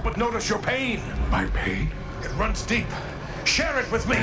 help but notice your pain. My pain? It runs deep. Share it with me.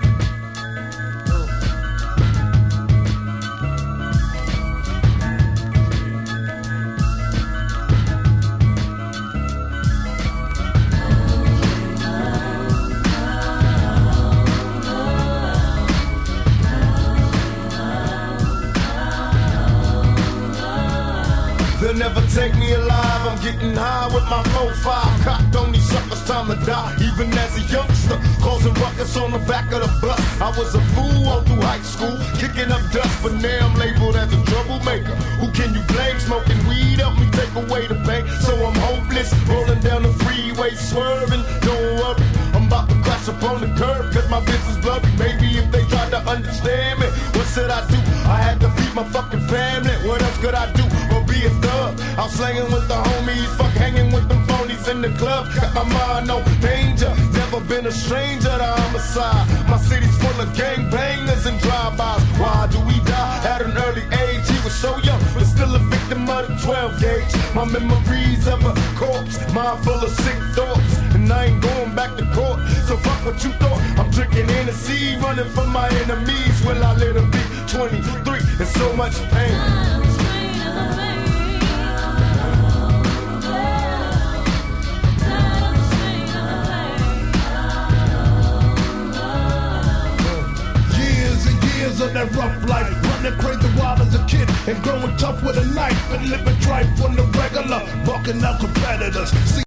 They'll never take me alive, I'm getting high with my 4-5. Cocked on these suckers, time to die. Even as a youngster, causing ruckus on the back of the bus. I was a fool all through high school, kicking up dust, but now I'm labeled as a troublemaker. Who can you blame? Smoking weed help me take away the pain. So I'm hopeless, rolling down the freeway, swerving. Don't worry, I'm about to crash up on the curb, cause my business blurry. Maybe if they tried to understand me, what should I do? I had to feed my fucking family, what else could I do? Or be a thug? I'm slanging with the homies, fuck hanging with them phonies in the club. Got my mind on danger, never been a stranger to homicide. My city's full of gangbangers and drive-bys. Why do we die at an early age? He was so young, but still a victim of the 12 gauge. My memories of a corpse, mind full of sick thoughts, and I ain't going back to court. So fuck what you thought. I'm drinking Hennessy, running from my enemies. Will I let her be 23 and so much pain? Of that rough life, running crazy wild as a kid and growing tough with a knife and living tripe on the regular, bucking out competitors.